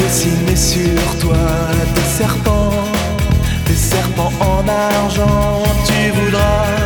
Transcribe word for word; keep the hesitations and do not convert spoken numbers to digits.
dessiner sur toi des serpents, des serpents en argent. Tu voudras